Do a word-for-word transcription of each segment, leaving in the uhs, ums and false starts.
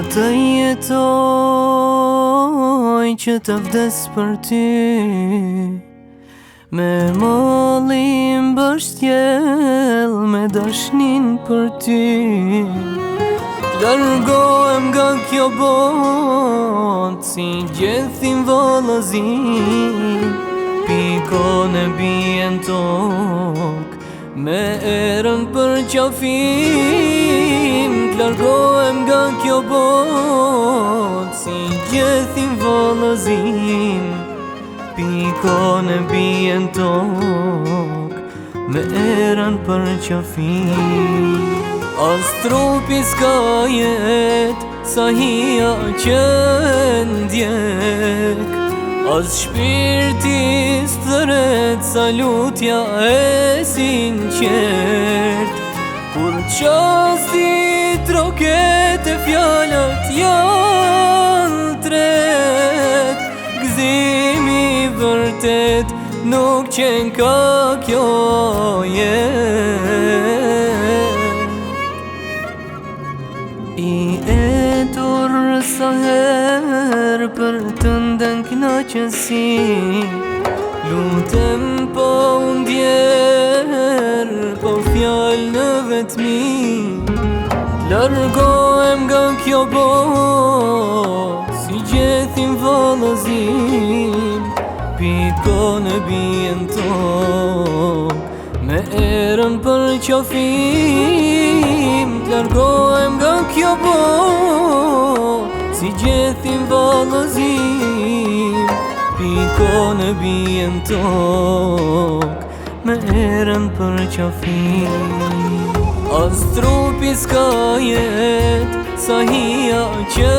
të jetoj që të vdes për ty, me mollim bështjel me dashnin për ty. Largohem nga kjo bot si gjethin vallazin, pikon e bien tok me erën për qafim. Largohem nga kjo bot si gjethin vallazin, pikon e bien tok me erën për qafim. As trupi s'ka jet sa hija që ndjek, as shpirti s'thret sa lutja e sinqert. Kur qasti troket e fjallat janë tret, gëzimi vërtet nuk qen ka kjo jet. I etur sa her për të ndën knaqësi, lutem po ndjer po fjall në vetmi. Largohem nga kjo bot si gjethin vallazin, pikon e bien tok me erën për qafim. Largohem nga kjo bot si gjethin vallazin, pikon e bien tok me erën për qafim. As trupi s'ka jet sa hija që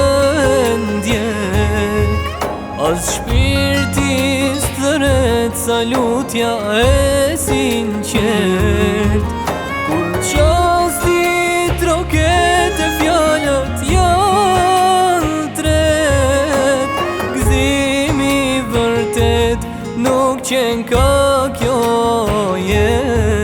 ndjek, as shpirti s'thret sa lutja e sinqert. Kur qasti troket e fjallat janë tret, gëzimi vërtet nuk qen ka kjo jet.